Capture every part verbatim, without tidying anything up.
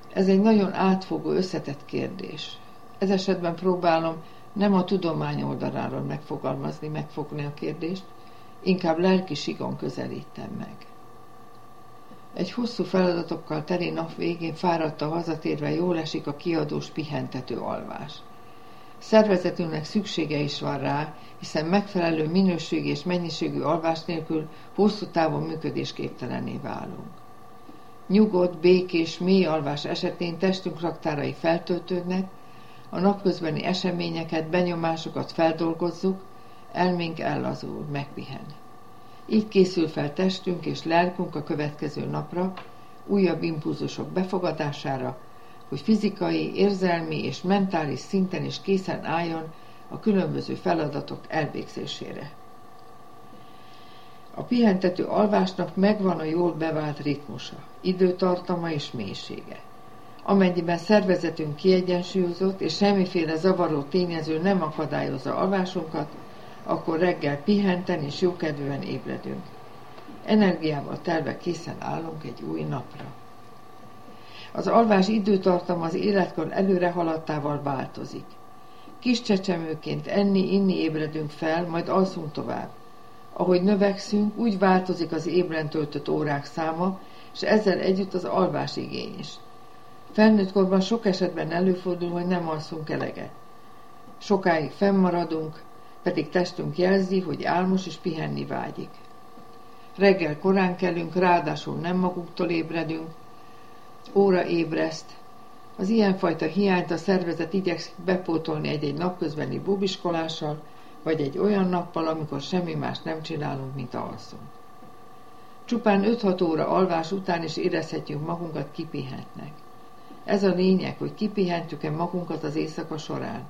Ez egy nagyon átfogó, összetett kérdés. Ez esetben próbálom nem a tudomány oldaláról megfogalmazni, megfogni a kérdést, inkább lelki síkon közelítem meg. Egy hosszú feladatokkal teli nap végén fáradtan hazatérve jól esik a kiadós, pihentető alvás. Szervezetünknek szüksége is van rá, hiszen megfelelő minőségű és mennyiségű alvás nélkül hosszú távon működésképtelenné válunk. Nyugodt, békés, mély alvás esetén testünk raktárai feltöltődnek, a napközbeni eseményeket, benyomásokat feldolgozzuk, elménk ellazul, megpihen. Így készül fel testünk és lelkünk a következő napra, újabb impulzusok befogadására, hogy fizikai, érzelmi és mentális szinten is készen álljon a különböző feladatok elvégzésére. A pihentető alvásnak megvan a jól bevált ritmusa, időtartama és mélysége. Amennyiben szervezetünk kiegyensúlyozott és semmiféle zavaró tényező nem akadályozza alvásunkat, akkor reggel pihenten és jókedvűen ébredünk. Energiával telve készen állunk egy új napra. Az alvás időtartama az életkor előre haladtával változik. Kis csecsemőként enni, inni ébredünk fel, majd alszunk tovább. Ahogy növekszünk, úgy változik az ébren töltött órák száma, és ezzel együtt az alvás igény is. Felnőtt korban sok esetben előfordul, hogy nem alszunk eleget. Sokáig fennmaradunk, pedig testünk jelzi, hogy álmos és pihenni vágyik. Reggel korán kelünk, ráadásul nem magunktól ébredünk, óra ébreszt. Az ilyenfajta hiányt a szervezet igyekszik bepótolni egy-egy napközbeni búbiskolással, vagy egy olyan nappal, amikor semmi más nem csinálunk, mint alszunk. Csupán öt-hat óra alvás után is érezhetjük magunkat kipihentnek. Ez a lényeg, hogy kipihentjük-e magunkat az éjszaka során.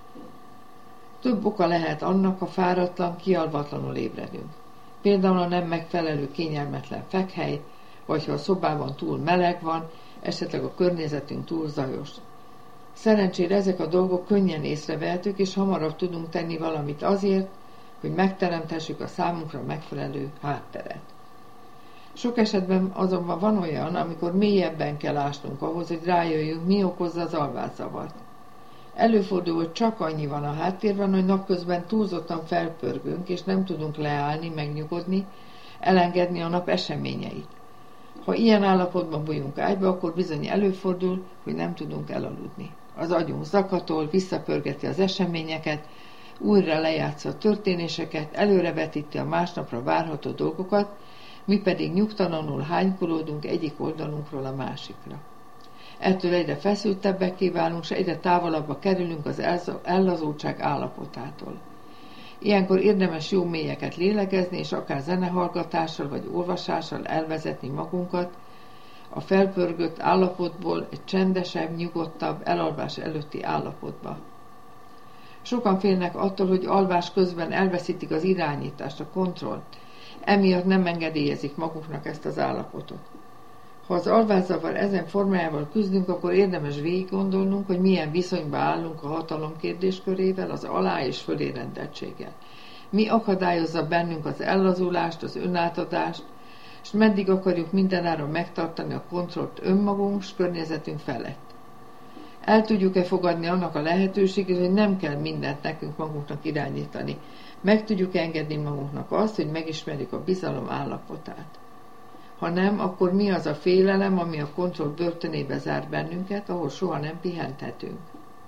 Több oka lehet annak, ha fáradtlan, kialvatlanul ébredünk. Például a nem megfelelő kényelmetlen fekhely, vagy ha a szobában túl meleg van, esetleg a környezetünk túl zajos. Szerencsére ezek a dolgok könnyen észrevehetők, és hamarabb tudunk tenni valamit azért, hogy megteremthessük a számunkra megfelelő hátteret. Sok esetben azonban van olyan, amikor mélyebben kell ásnunk ahhoz, hogy rájöjjünk, mi okozza az alvászavart. Előfordul, hogy csak annyi van a háttérben, hogy napközben túlzottan felpörgünk, és nem tudunk leállni, megnyugodni, elengedni a nap eseményeit. Ha ilyen állapotban bújunk ágyba, akkor bizony előfordul, hogy nem tudunk elaludni. Az agyunk zakatol, visszapörgeti az eseményeket, újra lejátsza a történéseket, előrevetíti a másnapra várható dolgokat, mi pedig nyugtalanul hánykolódunk egyik oldalunkról a másikra. Ettől egyre feszültebbekké válunk, és egyre távolabbra kerülünk az ellazultság állapotától. Ilyenkor érdemes jó mélyeket lélegezni, és akár zenehallgatással vagy olvasással elvezetni magunkat a felpörgött állapotból egy csendesebb, nyugodtabb, elalvás előtti állapotba. Sokan félnek attól, hogy alvás közben elveszítik az irányítást, a kontrollt, emiatt nem engedélyezik maguknak ezt az állapotot. Ha az alvászavar ezen formájával küzdünk, akkor érdemes végig gondolnunk, hogy milyen viszonyba állunk a hatalom kérdéskörével, az alá- és fölérendeltséggel. Mi akadályozza bennünk az ellazulást, az önátadást, és meddig akarjuk mindenáron megtartani a kontrollt önmagunk és környezetünk felett. El tudjuk-e fogadni annak a lehetőséget, hogy nem kell mindent nekünk magunknak irányítani? Meg tudjuk engedni magunknak azt, hogy megismerjük a bizalom állapotát? Ha nem, akkor mi az a félelem, ami a kontroll börtönébe zár bennünket, ahol soha nem pihenthetünk?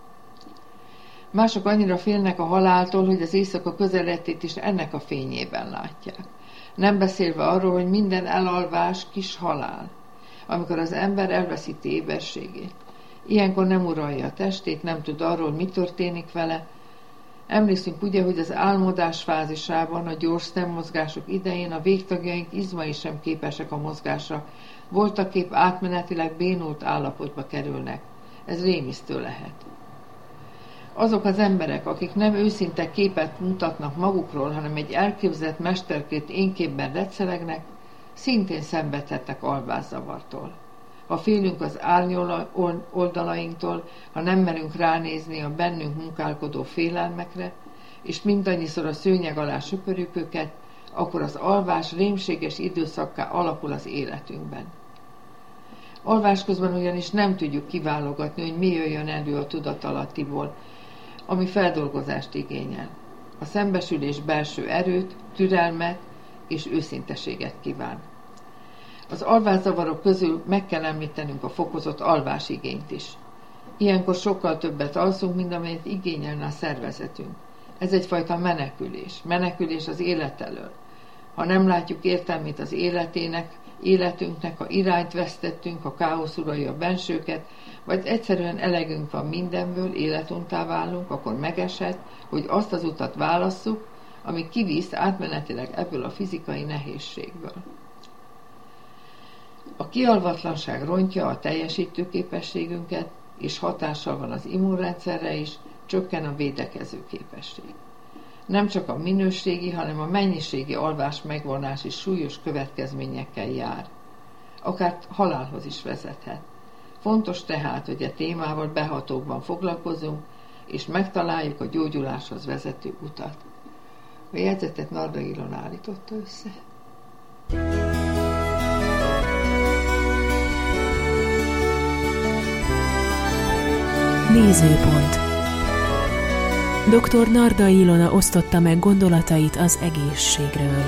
Mások annyira félnek a haláltól, hogy az éjszaka közeledtét is ennek a fényében látják. Nem beszélve arról, hogy minden elalvás kis halál, amikor az ember elveszíti éberségét. Ilyenkor nem uralja a testét, nem tud arról, mi történik vele. Emlékszünk ugye, hogy az álmodás fázisában, a gyors szemmozgások idején a végtagjaink izmai sem képesek a mozgásra, voltaképp átmenetileg bénult állapotba kerülnek. Ez rémisztő lehet. Azok az emberek, akik nem őszinte képet mutatnak magukról, hanem egy elképzelt mesterkét énképben recelegnek, szintén szenvedhetnek alvászavartól. Ha félünk az árnyol oldalainktól, ha nem merünk ránézni a bennünk munkálkodó félelmekre, és mindannyiszor a szőnyeg alá söpörjük őket, akkor az alvás rémséges időszakká alakul az életünkben. Alvás közben ugyanis nem tudjuk kiválogatni, hogy mi jöjjön elő a tudatalattiból, ami feldolgozást igényel. A szembesülés belső erőt, türelmet és őszinteséget kíván. Az alvászavarok közül meg kell említenünk a fokozott alvásigényt is. Ilyenkor sokkal többet alszunk, mint amelyet igényelne a szervezetünk. Ez egyfajta menekülés, menekülés az élet elől. Ha nem látjuk értelmét az életének, életünknek, ha irányt vesztettünk, ha káosz uralja a bensőket, vagy egyszerűen elegünk van mindenből, életuntá válunk, akkor megesett, hogy azt az utat válasszuk, ami kivisz átmenetileg ebből a fizikai nehézségből. A kialvatlanság rontja a teljesítőképességünket, és hatással van az immunrendszerre is, csökken a védekező képesség. Nem csak a minőségi, hanem a mennyiségi alvás megvonás is súlyos következményekkel jár. Akár halálhoz is vezethet. Fontos tehát, hogy a témával behatóbban foglalkozunk, és megtaláljuk a gyógyuláshoz vezető utat. A jegyzetet Narda Ilona állította össze. Nézőpont. doktor Narda Ilona osztotta meg gondolatait az egészségről.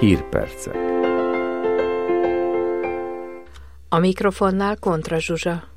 Hírpercek. A mikrofonnál Kontra Zsuzsa.